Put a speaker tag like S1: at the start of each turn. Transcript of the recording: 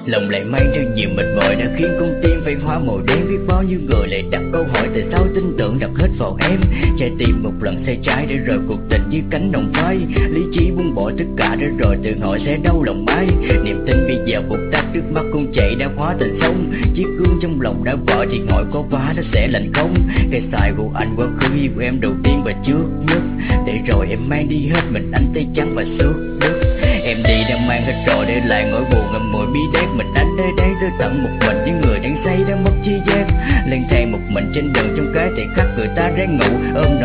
S1: Lòng lại mang theo nhiều mệt mỏi đã khiến con tim phải hóa màu đen. Biết bao nhiêu người lại đặt câu hỏi tại sao tin tưởng đặt hết vào em. Trái tim một lần sai trái để rồi cuộc tình như cánh đồng phai. Lý trí buông bỏ tất cả để rồi tự hỏi sẽ đau lòng mai. Niềm tin bây giờ vụt tắt trước mắt con chạy đã hóa thành sông. Chiếc gương trong lòng đã vỡ thì hỏi có vá nó sẽ lạnh không. Cái sai của anh quá khứ yêu em đầu tiên và trước nhất. Để rồi em mang đi hết mình anh tay trắng và xước đứt. Em đi đang mang hết rồi để lại nỗi buồn ngậm ngùi bi đét. Mình anh đây đang rơi tận một mình với người đang say đã mất chi giác. Lang thang một mình trên đường trong cái thì khắc người ta ráng ngủ. Ôm